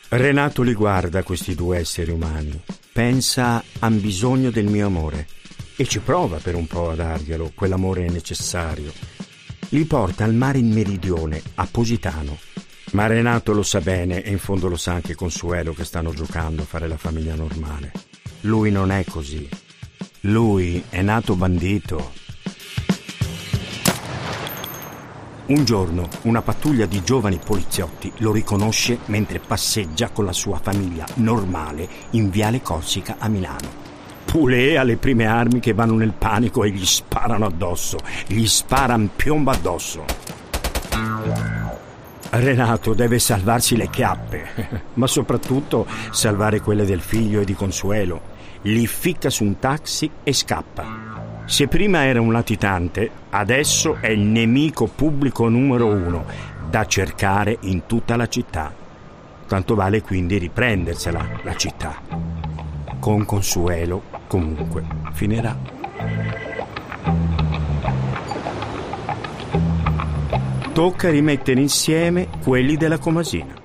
Renato li guarda, questi due esseri umani. Pensa: han bisogno del mio amore. E ci prova per un po' a darglielo, quell'amore è necessario. Li porta al mare in meridione, a Positano. Ma Renato lo sa bene, e in fondo lo sa anche Consuelo, che stanno giocando a fare la famiglia normale. Lui non è così. Lui è nato bandito. Un giorno una pattuglia di giovani poliziotti lo riconosce mentre passeggia con la sua famiglia normale in Viale Corsica a Milano. Pulé ha le prime armi che vanno nel panico e gli sparano addosso. Gli sparan piombo addosso. Renato deve salvarsi le chiappe, ma soprattutto salvare quelle del figlio e di Consuelo. Li ficca su un taxi e scappa. Se prima era un latitante, adesso è il nemico pubblico numero 1, da cercare in tutta la città. Tanto vale quindi riprendersela, la città. Con Consuelo, comunque, finirà. Tocca rimettere insieme quelli della Comasina.